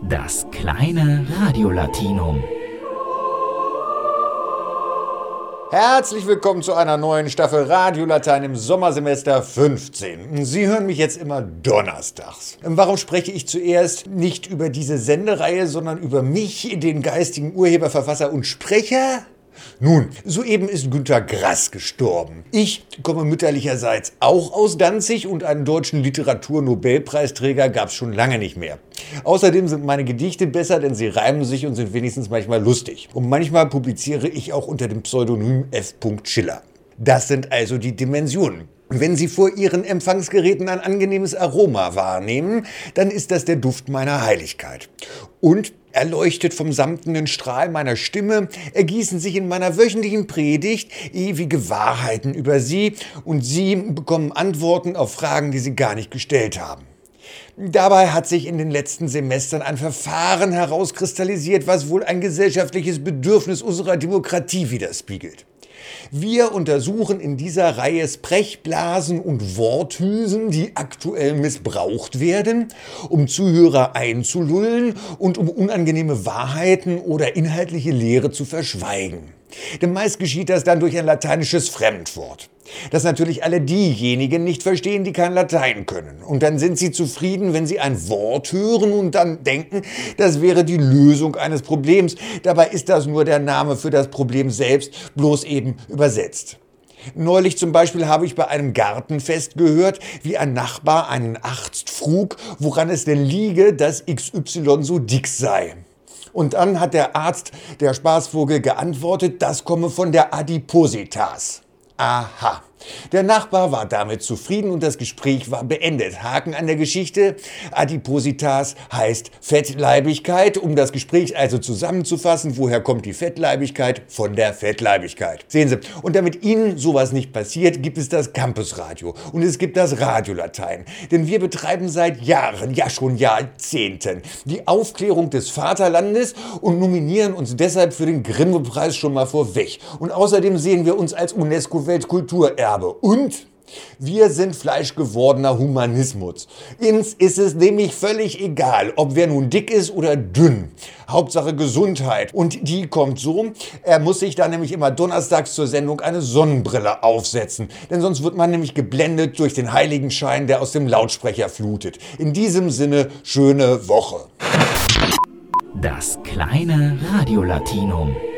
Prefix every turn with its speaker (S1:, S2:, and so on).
S1: Das kleine Radiolatinum.
S2: Herzlich willkommen zu einer neuen Staffel Radiolatein im Sommersemester 15. Sie hören mich jetzt immer donnerstags. Warum spreche ich zuerst nicht über diese Sendereihe, sondern über mich, den geistigen Urheber, Verfasser und Sprecher? Nun, soeben ist Günter Grass gestorben. Ich komme mütterlicherseits auch aus Danzig und einen deutschen Literaturnobelpreisträger gab es schon lange nicht mehr. Außerdem sind meine Gedichte besser, denn sie reimen sich und sind wenigstens manchmal lustig. Und manchmal publiziere ich auch unter dem Pseudonym F. Schiller. Das sind also die Dimensionen. Wenn Sie vor Ihren Empfangsgeräten ein angenehmes Aroma wahrnehmen, dann ist das der Duft meiner Heiligkeit. Und erleuchtet vom samtenen Strahl meiner Stimme, ergießen sich in meiner wöchentlichen Predigt ewige Wahrheiten über Sie und Sie bekommen Antworten auf Fragen, die Sie gar nicht gestellt haben. Dabei hat sich in den letzten Semestern ein Verfahren herauskristallisiert, was wohl ein gesellschaftliches Bedürfnis unserer Demokratie widerspiegelt. Wir untersuchen in dieser Reihe Sprechblasen und Worthülsen, die aktuell missbraucht werden, um Zuhörer einzulullen und um unangenehme Wahrheiten oder inhaltliche Lehre zu verschweigen. Denn meist geschieht das dann durch ein lateinisches Fremdwort, das natürlich alle diejenigen nicht verstehen, die kein Latein können. Und dann sind sie zufrieden, wenn sie ein Wort hören und dann denken, das wäre die Lösung eines Problems. Dabei ist das nur der Name für das Problem selbst, bloß eben übersetzt. Neulich zum Beispiel habe ich bei einem Gartenfest gehört, wie ein Nachbar einen Arzt frug, woran es denn liege, dass XY so dick sei. Und dann hat der Arzt, der Spaßvogel, geantwortet, das komme von der Adipositas. Aha. Der Nachbar war damit zufrieden und das Gespräch war beendet. Haken an der Geschichte. Adipositas heißt Fettleibigkeit. Um das Gespräch also zusammenzufassen, woher kommt die Fettleibigkeit? Von der Fettleibigkeit. Sehen Sie, und damit Ihnen sowas nicht passiert, gibt es das Campusradio und es gibt das Radiolatein. Denn wir betreiben seit Jahren, ja schon Jahrzehnten, die Aufklärung des Vaterlandes und nominieren uns deshalb für den Grimme-Preis schon mal vorweg. Und außerdem sehen wir uns als UNESCO-Weltkulturerbe. Und wir sind fleischgewordener Humanismus. Uns ist es nämlich völlig egal, ob wer nun dick ist oder dünn. Hauptsache Gesundheit. Und die kommt so, er muss sich dann nämlich immer donnerstags zur Sendung eine Sonnenbrille aufsetzen. Denn sonst wird man nämlich geblendet durch den Heiligenschein, der aus dem Lautsprecher flutet. In diesem Sinne, schöne Woche.
S1: Das kleine Radiolatinum.